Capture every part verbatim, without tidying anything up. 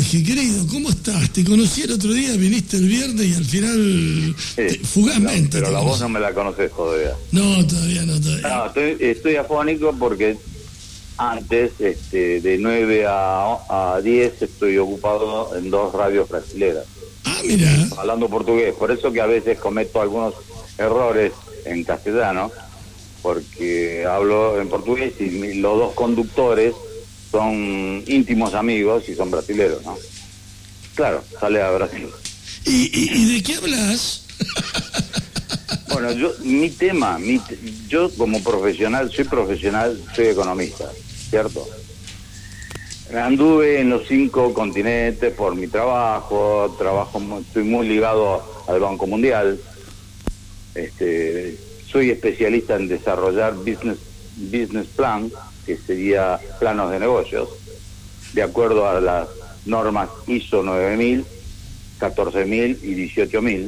Jorge, querido, ¿cómo estás? Te conocí el otro día, viniste el viernes y al final, Sí, te, fugazmente. no, pero te la conocí. voz no me la conoces todavía. No, todavía no, todavía. No, estoy, estoy afónico porque antes, este, de nueve a diez, estoy ocupado en dos radios brasileras, Ah, mira. hablando portugués. Por eso que a veces cometo algunos errores en castellano, porque hablo en portugués y mi- los dos conductores son íntimos amigos y son brasileros, ¿no? Claro, sale a Brasil. ¿Y, y, y de qué hablas? Bueno, yo, mi tema, mi, te- yo como profesional, soy profesional, soy economista, ¿cierto? Anduve en los cinco continentes por mi trabajo, trabajo, mu- estoy muy ligado al Banco Mundial, este, soy especialista en desarrollar business, business plan, que sería planos de negocios, de acuerdo a las normas I S O nueve mil, catorce mil y dieciocho mil.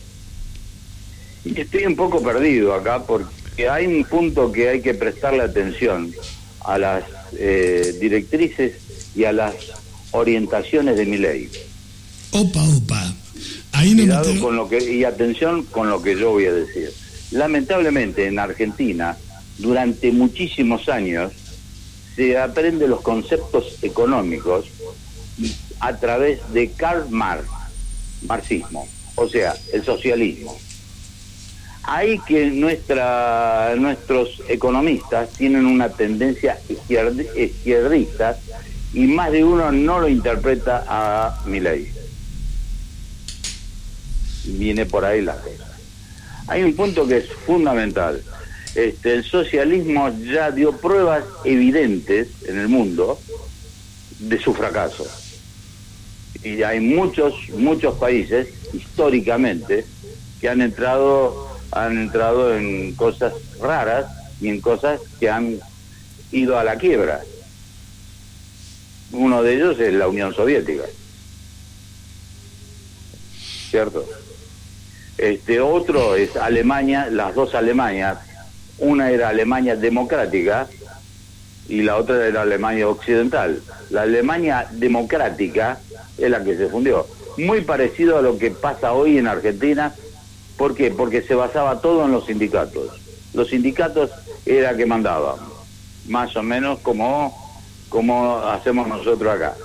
Y estoy un poco perdido acá porque hay un punto que hay que prestarle atención a las eh, directrices y a las orientaciones de mi ley. Opa, opa. Ahí no me Cuidado tengo... con lo que, y atención con lo que yo voy a decir. Lamentablemente en Argentina, durante muchísimos años, se aprende los conceptos económicos a través de Karl Marx, marxismo, o sea, el socialismo. Ahí que nuestra, nuestros economistas tienen una tendencia izquierd- izquierdista y más de uno no lo interpreta a Milei. Viene por ahí la cosa. Hay un punto que es fundamental. Este, el socialismo ya dio pruebas evidentes en el mundo de su fracaso. Y hay muchos, muchos países, históricamente, que han entrado, han entrado en cosas raras y en cosas que han ido a la quiebra. Uno de ellos es la Unión Soviética. ¿Cierto? Este otro es Alemania, las dos Alemanias. Una era Alemania democrática y la otra era Alemania occidental. La Alemania democrática es la que se fundió. Muy parecido a lo que pasa hoy en Argentina. ¿Por qué? Porque se basaba todo en los sindicatos. Los sindicatos era que mandaban, más o menos como, como hacemos nosotros acá.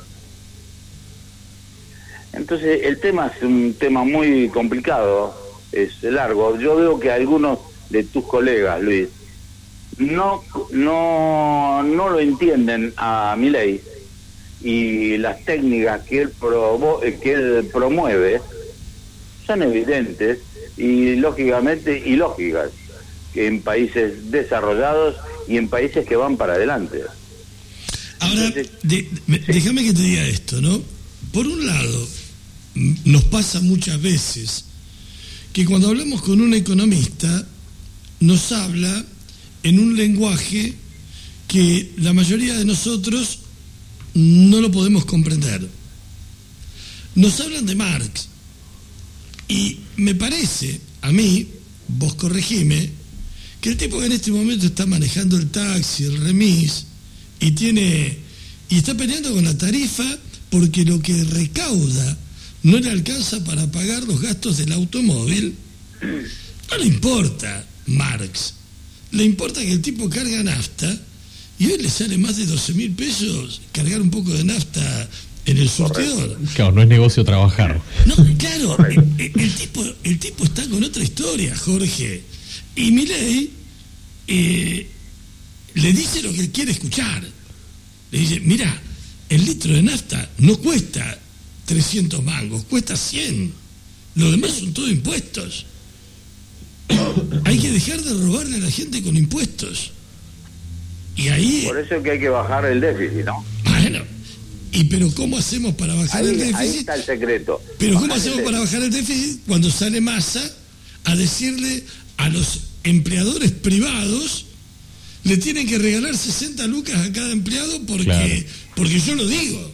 Entonces el tema es un tema muy complicado, es largo. Yo veo que algunos de tus colegas, Luis, no no no lo entienden a Milei y las técnicas que él provo que él promueve son evidentes y lógicamente ilógicas en países desarrollados y en países que van para adelante. Ahora, Entonces, de- me- sí. déjame que te diga esto, ¿no? Por un lado, m- nos pasa muchas veces que cuando hablamos con un economista, nos habla en un lenguaje que la mayoría de nosotros no lo podemos comprender. Nos hablan de Marx y me parece, a mí, vos corregime, que el tipo que en este momento está manejando el taxi, el remis, y tiene y está peleando con la tarifa porque lo que recauda no le alcanza para pagar los gastos del automóvil. No le importa Marx, le importa que el tipo carga nafta y hoy le sale más de doce mil pesos cargar un poco de nafta en el surtidor. Claro, no es negocio trabajar. No, claro, el, el- el tipo, el tipo está con otra historia, Jorge. Y Milei eh, le dice lo que él quiere escuchar. Le dice, mira, el litro de nafta no cuesta trescientos mangos, cuesta cien. Lo demás son todos impuestos. Hay que dejar de robarle a la gente con impuestos. Y ahí, Por eso es que hay que bajar el déficit, ¿no? bueno, y pero ¿cómo hacemos para bajar el Ahí, déficit? ahí está el secreto. Pero ¿cómo Bajar el hacemos para déficit. bajar el déficit cuando sale Massa a decirle a los empleadores privados le tienen que regalar sesenta lucas a cada empleado porque, Claro. porque yo lo digo?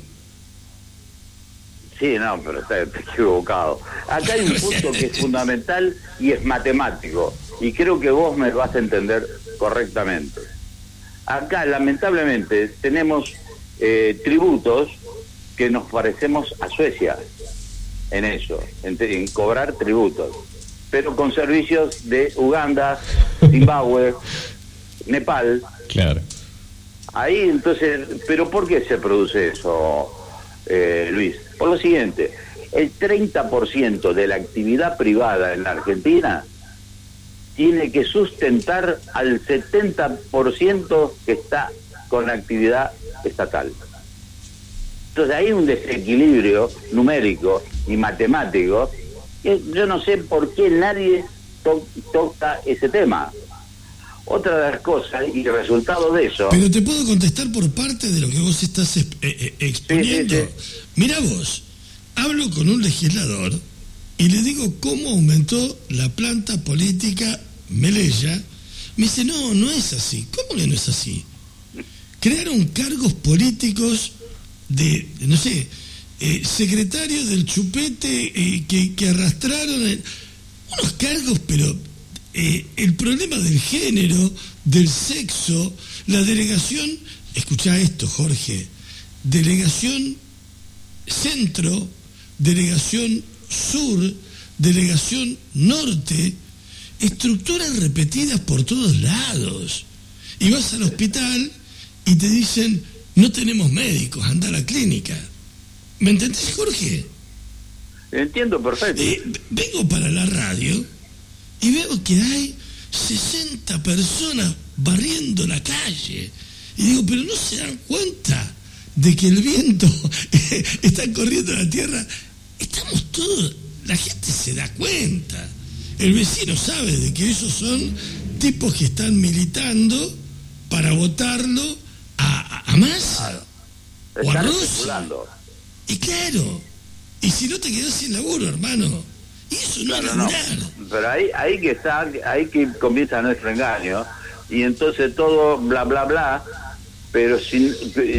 Sí, no, pero está, está equivocado. Acá hay un punto que es fundamental y es matemático, y creo que vos me vas a entender correctamente. Acá, lamentablemente, tenemos eh, tributos que nos parecemos a Suecia en eso, en, en cobrar tributos, pero con servicios de Uganda, Zimbabue, Nepal. Claro. Ahí entonces, ¿pero por qué se produce eso, eh, Luis? Por lo siguiente, el treinta por ciento de la actividad privada en la Argentina tiene que sustentar al setenta por ciento que está con actividad estatal. Entonces hay un desequilibrio numérico y matemático que yo no sé por qué nadie to- toca ese tema. Otra de las cosas y el resultado de eso... Pero te puedo contestar por parte de lo que vos estás eh, eh, exponiendo. Sí, sí, sí. Mirá vos, hablo con un legislador y le digo cómo aumentó la planta política Melella. Me dice, no, no es así. ¿Cómo que no es así? Crearon cargos políticos de, no sé, eh, secretarios del chupete eh, que, que arrastraron el, unos cargos, pero eh, el problema del género, del sexo, la delegación, escuchá esto, Jorge, delegación centro, delegación sur, delegación norte, estructuras repetidas por todos lados. Y vas al hospital y te dicen, no tenemos médicos, anda a la clínica. ¿Me entendés, Jorge? Entiendo perfecto. Eh, vengo para la radio y veo que hay sesenta personas barriendo la calle. Y digo, pero no se dan cuenta de que el viento está corriendo la tierra. Estamos todos, la gente se da cuenta. El vecino sabe de que esos son tipos que están militando para votarlo a, a, a Massa o a Rossi. Y claro, y si no te quedás sin laburo, hermano, y eso no, no es laburar. No, pero ahí, ahí que está, ahí que comienza nuestro engaño, y entonces todo bla bla bla, pero sin,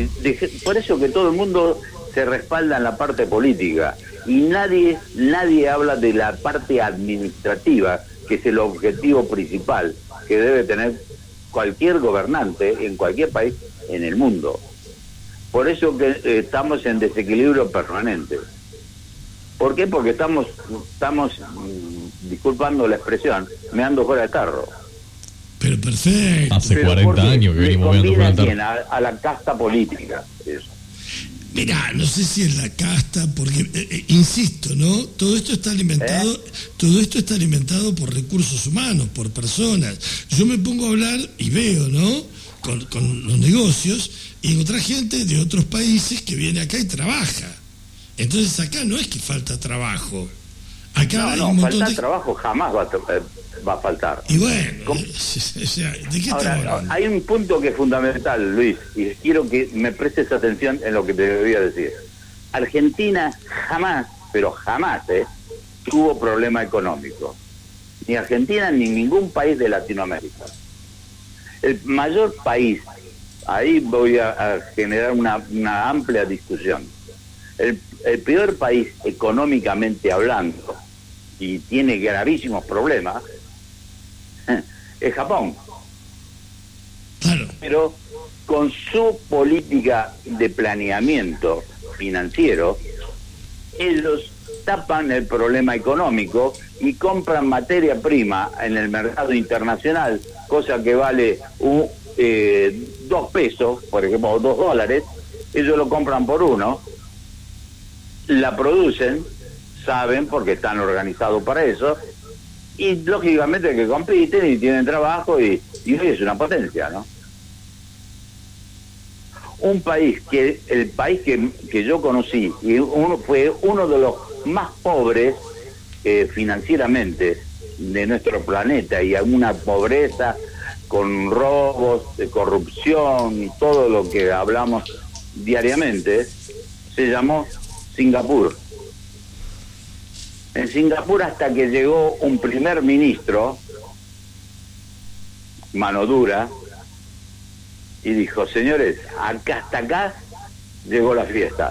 por eso que todo el mundo se respalda en la parte política, y nadie, nadie habla de la parte administrativa, que es el objetivo principal que debe tener cualquier gobernante en cualquier país en el mundo. Por eso que eh, estamos en desequilibrio permanente. ¿Por qué? Porque estamos, estamos, disculpando la expresión, meando fuera de carro. Pero perfecto. Hace Pero cuarenta años que venimos meando fuera de carro. ¿A, a la casta política? Eso. Mirá, no sé si es la casta, porque, eh, eh, insisto, ¿no? Todo esto está alimentado, ¿Eh? todo esto está alimentado por recursos humanos, por personas. Yo me pongo a hablar y veo, ¿no? Con, con los negocios y otra gente de otros países que viene acá y trabaja. Entonces acá no es que falta trabajo. Acá no, hay no, un montón falta de... trabajo jamás va a, va a faltar. Y bueno, o sea, ¿de qué Ahora, estamos hablando? hay un punto que es fundamental, Luis, y quiero que me prestes atención en lo que te voy a decir. Argentina jamás, pero jamás, ¿eh? tuvo problema económico. Ni Argentina ni ningún país de Latinoamérica. El mayor país, ahí voy a, a generar una, una amplia discusión. El, el peor país económicamente hablando, y tiene gravísimos problemas, es Japón. Claro. Pero con su política de planeamiento financiero, ellos tapan el problema económico y compran materia prima en el mercado internacional, cosa que vale un, eh, dos pesos, por ejemplo, o dos dólares, ellos lo compran por uno, la producen, saben porque están organizados para eso, y lógicamente que compiten y tienen trabajo y, y hoy es una potencia, ¿no? Un país que, el país que, que yo conocí, y uno fue uno de los más pobres eh, financieramente de nuestro planeta, y alguna pobreza con robos, de corrupción y todo lo que hablamos diariamente, se llamó Singapur. En Singapur, hasta que llegó un primer ministro, mano dura, y dijo, señores, acá hasta acá llegó la fiesta.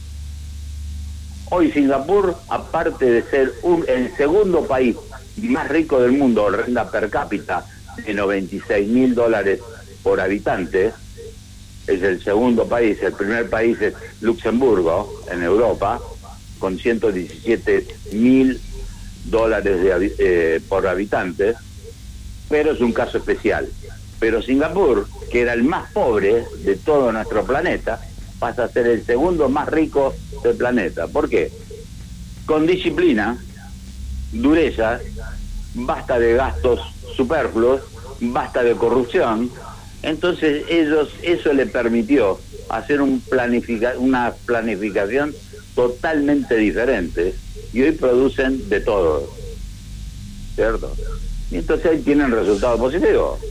Hoy Singapur, aparte de ser un, el segundo país más rico del mundo, renta per cápita de noventa y seis mil dólares por habitante, es el segundo país, el primer país es Luxemburgo, en Europa, con ciento diecisiete mil dólares de, eh, por habitante, pero es un caso especial. Pero Singapur, que era el más pobre de todo nuestro planeta, pasa a ser el segundo más rico del planeta. ¿Por qué? Con disciplina, dureza, basta de gastos superfluos, basta de corrupción. Entonces ellos, eso le permitió hacer un planifica, una planificación totalmente diferente, y hoy producen de todo, ¿cierto? Y entonces ahí tienen resultados positivos.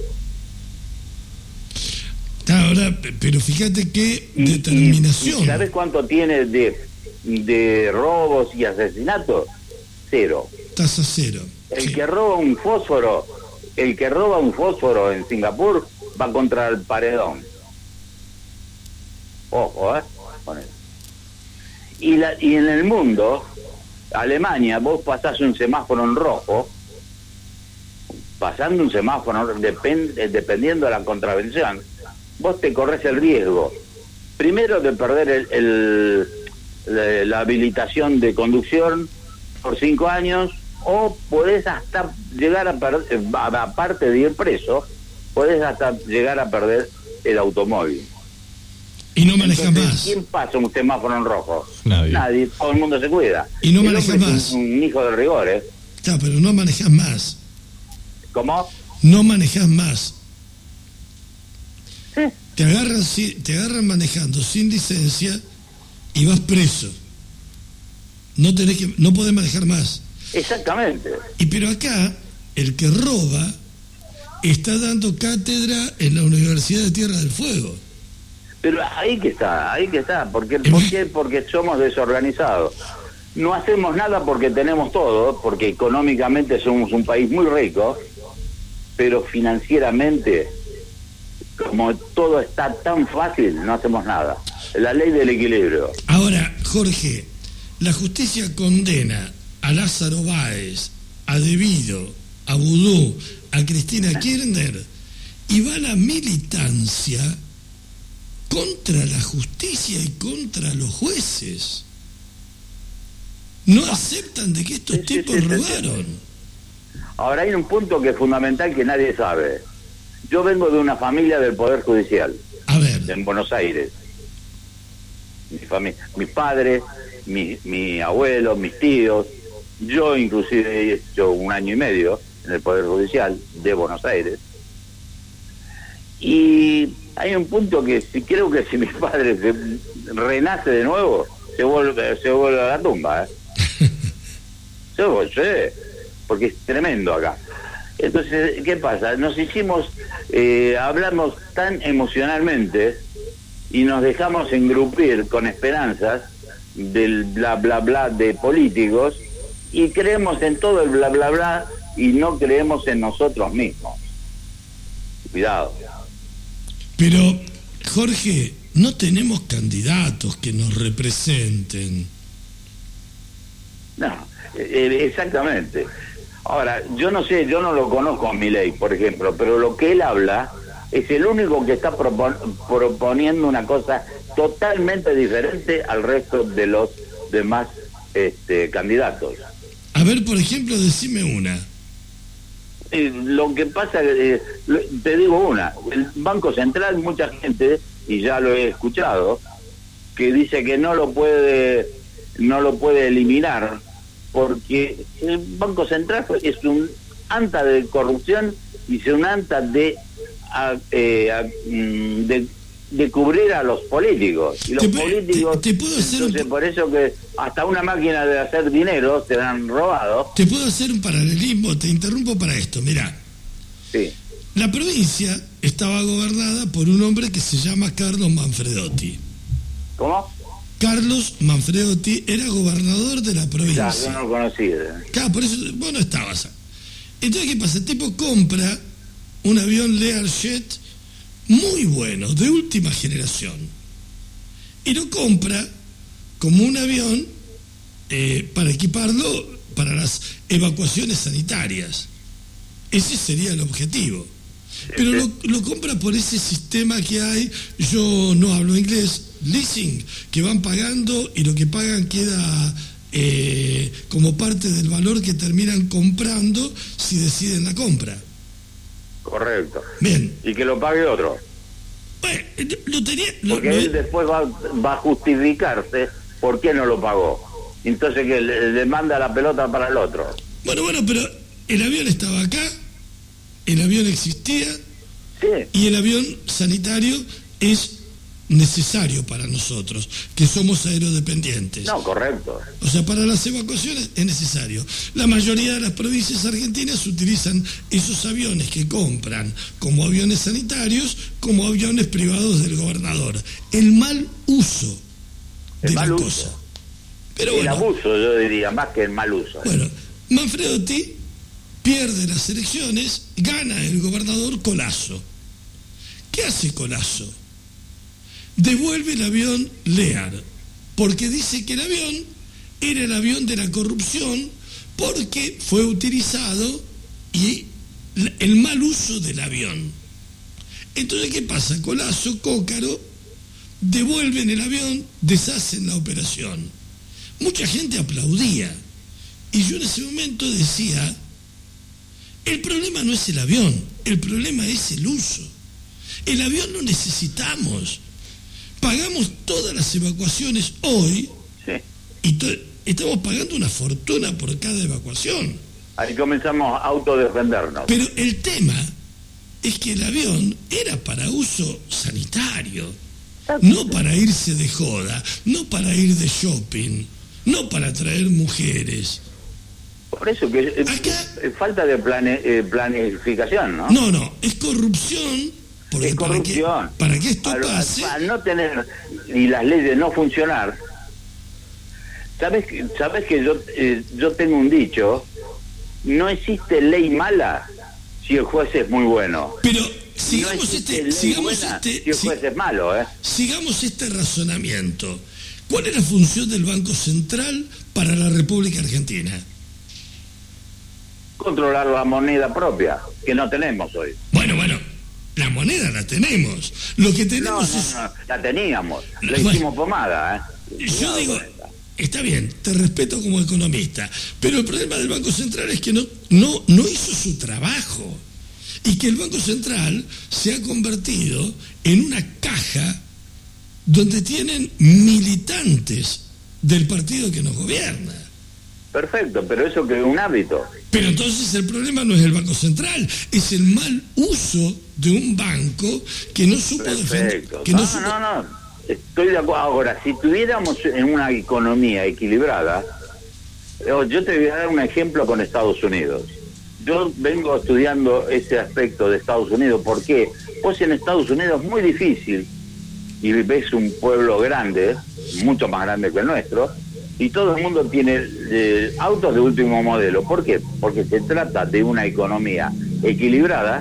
Ahora, pero fíjate qué y, determinación. Y, ¿sabes cuánto tiene de, de robos y asesinatos? Cero. Tasa cero. El sí. que roba un fósforo, el que roba un fósforo en Singapur va contra el paredón. Ojo, ¿eh? Con eso. Y, la, y en el mundo, Alemania, vos pasás un semáforo en rojo, pasando un semáforo, depend, dependiendo de la contravención, vos te corres el riesgo, primero de perder el, el, la, la habilitación de conducción por cinco años, o podés hasta llegar a perder, aparte de ir preso, podés hasta llegar a perder el automóvil. Y no manejas más. ¿Quién pasa un semáforo en rojo? Nadie. Nadie, todo el mundo se cuida. Y no manejas el más. Un, un hijo de rigor, ¿eh? Claro, pero no manejas más. ¿Cómo? No manejas más. Sí. Te agarran, te agarran manejando sin licencia y vas preso. No tenés que, no podés manejar más. Exactamente. Y pero acá, el que roba está dando cátedra en la Universidad de Tierra del Fuego. Pero ahí que está, ahí que está. ¿Por qué? ¿Por qué? Porque somos desorganizados. No hacemos nada porque tenemos todo, porque económicamente somos un país muy rico, pero financieramente, como todo está tan fácil, no hacemos nada. La ley del equilibrio. Ahora, Jorge, la justicia condena a Lázaro Báez, a Devido, a Vudú, a Cristina Kirchner, y va la militancia contra la justicia y contra los jueces. No aceptan de que estos Sí, sí, tipos sí, sí, robaron. Ahora hay un punto que es fundamental que nadie sabe. Yo vengo de una familia del Poder Judicial, A ver, en Buenos Aires. Mi familia, mis padres, mi, mi abuelo, mis tíos, yo inclusive he hecho un año y medio en el Poder Judicial de Buenos Aires. Y hay un punto que si creo que si mi padre se renace de nuevo, se vuelve, se vuelve a la tumba, ¿eh? Se vuelve, porque es tremendo acá. Entonces, ¿qué pasa? Nos hicimos, eh, hablamos tan emocionalmente y nos dejamos engrupir con esperanzas del bla bla bla de políticos, y creemos en todo el bla bla bla y no creemos en nosotros mismos. Cuidado. pero Jorge, no tenemos candidatos que nos representen. No, eh, exactamente. Ahora, yo no sé, yo no lo conozco a Milei, por ejemplo, pero lo que él habla es el único que está propon proponiendo una cosa totalmente diferente al resto de los demás este, candidatos. A ver, por ejemplo, decime una. Eh, lo que pasa, eh, te digo una, el Banco Central, mucha gente, y ya lo he escuchado, que dice que no lo puede, no lo puede eliminar, porque el Banco Central es un anta de corrupción y es un anta de, a, eh, a, de, de cubrir a los políticos. Y los Te- políticos, te- te puedo hacer un entonces po- por eso que hasta una máquina de hacer dinero se la han robado. Te puedo hacer un paralelismo, te interrumpo para esto. Mirá, Sí, la provincia estaba gobernada por un hombre que se llama Carlos Manfredotti. ¿cómo? Carlos Manfredotti era gobernador de la Ya, provincia. yo no lo conocí. Claro, por eso vos no estabas. Entonces, ¿qué pasa? El tipo compra un avión Learjet muy bueno, de última generación, y lo compra como un avión eh, para equiparlo para las evacuaciones sanitarias. Ese sería el objetivo. Pero lo, lo compra por ese sistema que hay, yo no hablo inglés, leasing, que van pagando y lo que pagan queda eh, como parte del valor que terminan comprando si deciden la compra. Correcto. Bien. Y que lo pague otro. Bueno, lo tenía... Lo, Porque lo, él después va, va a justificarse por qué no lo pagó. Entonces que le, le manda la pelota para el otro. Bueno, bueno, pero el avión estaba acá, el avión existía, sí. Y el avión sanitario es necesario para nosotros, que somos aerodependientes. No, correcto. O sea, para las evacuaciones es necesario. La mayoría de las provincias argentinas utilizan esos aviones que compran como aviones sanitarios, como aviones privados del gobernador. El mal uso de el la mal cosa. Uso. Pero el bueno, abuso, yo diría, más que el mal uso. Bueno, Manfredotti pierde las elecciones, gana el gobernador Colasso. ¿Qué hace Colasso? Devuelve el avión Lear, porque dice que el avión era el avión de la corrupción porque fue utilizado y el mal uso del avión. Entonces, ¿qué pasa? Colasso, Cócaro, devuelven el avión, deshacen la operación. Mucha gente aplaudía y yo en ese momento decía, el problema no es el avión, el problema es el uso. El avión lo necesitamos. Pagamos todas las evacuaciones hoy, sí. Y to- estamos pagando una fortuna por cada evacuación. Ahí comenzamos a autodefendernos. Pero el tema es que el avión era para uso sanitario, no para irse de joda, no para ir de shopping, no para traer mujeres. Por eso que es, Acá, es falta de plane, eh, planificación, ¿no? No, no, es corrupción. Porque es corrupción. Para que, para que esto al, pase... Al no tener, y las leyes no funcionar, ¿sabes, sabes que yo, eh, yo tengo un dicho, no existe ley mala si el juez es muy bueno. Pero sigamos no este... Sigamos este si el juez si, es malo, ¿eh? Sigamos este razonamiento. ¿Cuál es la función del Banco Central para la República Argentina? Controlar la moneda propia, que no tenemos hoy. Bueno, bueno, la moneda la tenemos. Lo que tenemos no, no, es... no, la teníamos, la bueno, hicimos pomada, ¿eh? Yo digo, está bien, te respeto como economista, pero el problema del Banco Central es que no, no, no hizo su trabajo y que el Banco Central se ha convertido en una caja donde tienen militantes del partido que nos gobierna. Perfecto, pero eso que es un hábito. Pero entonces el problema no es el Banco Central, es el mal uso de un banco que no supo defender. Que no, no, supo... no, no, estoy de acuerdo. Ahora, si tuviéramos en una economía equilibrada, yo te voy a dar un ejemplo con Estados Unidos. Yo vengo estudiando ese aspecto de Estados Unidos. ¿Por qué? Pues en Estados Unidos es muy difícil, y ves un pueblo grande, mucho más grande que el nuestro, y todo el mundo tiene eh, autos de último modelo. ¿Por qué? Porque se trata de una economía equilibrada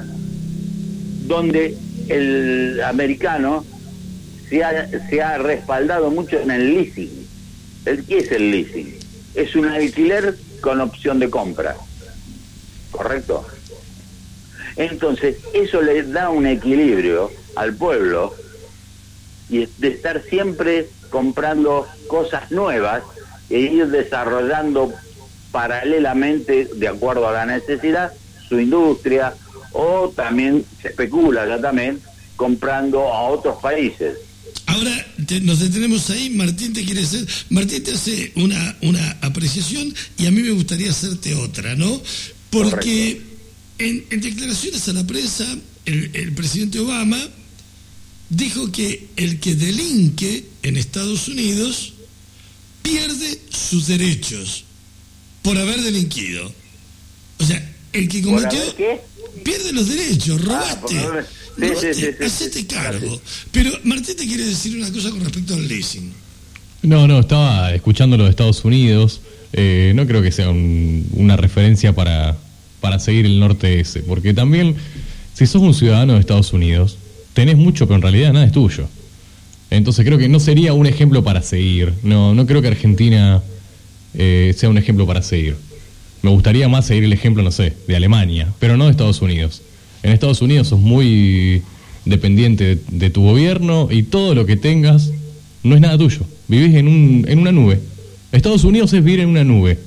donde el americano se ha, se ha respaldado mucho en el leasing. ¿El qué es el leasing? Es un alquiler con opción de compra. ¿Correcto? Entonces, eso le da un equilibrio al pueblo y de estar siempre comprando cosas nuevas e ir desarrollando paralelamente, de acuerdo a la necesidad, su industria, o también se especula ya también comprando a otros países. Ahora te, nos detenemos ahí. Martín te quiere hacer, Martín te hace una, una apreciación y a mí me gustaría hacerte otra, ¿no? Porque en, en declaraciones a la prensa el, el presidente Obama dijo que el que delinque en Estados Unidos pierde sus derechos por haber delinquido. O sea, el que cometió pierde los derechos, robaste, ah, sí, robaste sí, sí, sí, hacete sí, cargo. sí. Pero Martín te quiere decir una cosa con respecto al leasing. No, no, estaba escuchando lo de Estados Unidos. Eh, no creo que sea un, una referencia para, para seguir el norte ese, porque también, si sos un ciudadano de Estados Unidos, tenés mucho, pero en realidad nada es tuyo. Entonces creo que no sería un ejemplo para seguir. No, no creo que Argentina eh, sea un ejemplo para seguir. Me gustaría más seguir el ejemplo, no sé, de Alemania, pero no de Estados Unidos. En Estados Unidos sos muy dependiente de, de tu gobierno y todo lo que tengas no es nada tuyo. Vivís en un en una nube. Estados Unidos es vivir en una nube.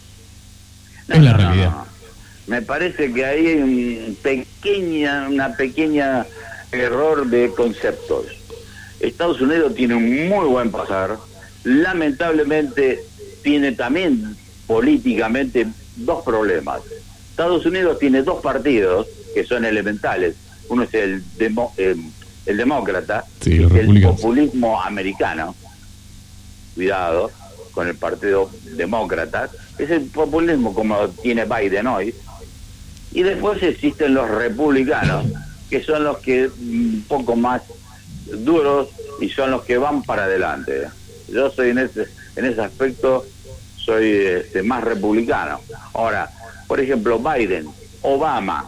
No, es la no, realidad. No, no. Me parece que hay un pequeña, una pequeña error de conceptos. Estados Unidos tiene un muy buen pasar. Lamentablemente tiene también políticamente dos problemas. Estados Unidos tiene dos partidos que son elementales. Uno es el, demo, eh, el demócrata, sí, que los es el republicanos. populismo americano. Cuidado con el partido demócrata. Es el populismo como tiene Biden hoy. Y después existen los republicanos, que son los que un poco más duros y son los que van para adelante. Yo soy en ese en ese aspecto soy este, más republicano. Ahora, por ejemplo, Biden, Obama,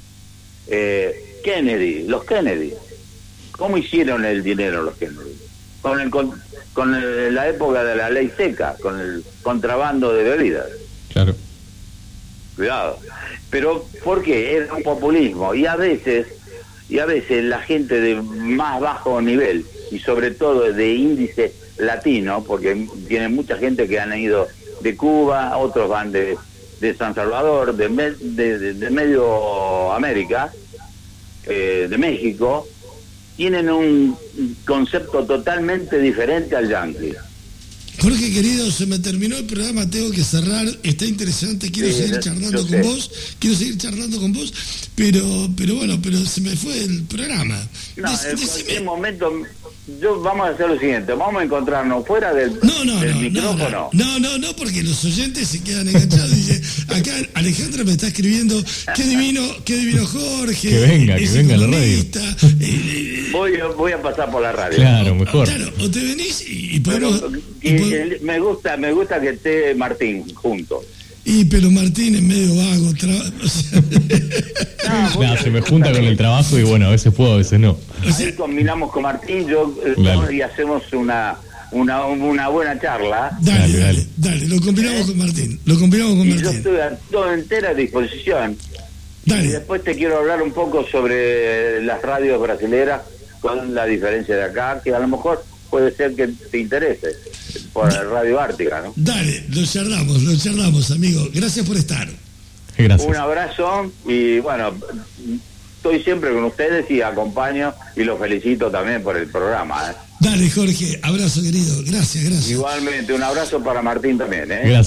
eh, Kennedy, los Kennedy, ¿cómo hicieron el dinero los Kennedy? Con el con, con el, la época de la ley seca, con el contrabando de bebidas. Claro. Cuidado. Pero ¿por qué? Era un populismo y a veces y a veces la gente de más bajo nivel y sobre todo de índice latino, porque tiene mucha gente que han ido de Cuba, otros van de, de San Salvador, de, me, de, de, de medio América, eh, de México, tienen un concepto totalmente diferente al yanqui. Jorge, querido, se me terminó el programa, tengo que cerrar, está interesante, quiero Sí, seguir charlando con sé. vos, quiero seguir charlando con vos, pero pero bueno, pero se me fue el programa. No, Dec- en decime- cualquier momento, yo vamos a hacer lo siguiente, vamos a encontrarnos fuera del, No, no, del no, no, micrófono. no, no, no, porque los oyentes se quedan enganchados. Dice, acá Alejandra me está escribiendo, qué divino, qué divino Jorge. Que venga, que es venga a la radio. economista, eh, eh, Voy, a- voy a pasar por la radio. Claro, mejor. Claro, o te venís y, y Pero, podemos... y- y po- el- me gusta me gusta que esté Martín juntos. Y pero Martín es medio vago, tra- o sea, No, Nada, se me junta con el trabajo y bueno, a veces puedo, a veces no. o sea, ahí combinamos con Martín yo eh, Dale. y hacemos una una una buena charla. dale, Dale, dale, dale. dale, lo combinamos con Martín, lo combinamos con Y yo Martín. estoy a toda entera disposición. Y Dale, después te quiero hablar un poco sobre las radios brasileras con la diferencia de acá, que a lo mejor puede ser que te interese, por Radio Ártica, ¿no? dale, lo charlamos, lo charlamos, amigo. Gracias por estar. Gracias. Un abrazo y bueno, estoy siempre con ustedes y acompaño y los felicito también por el programa, ¿eh? Dale, Jorge, abrazo, querido. Gracias, gracias. Igualmente, un abrazo para Martín también, ¿eh? Gracias.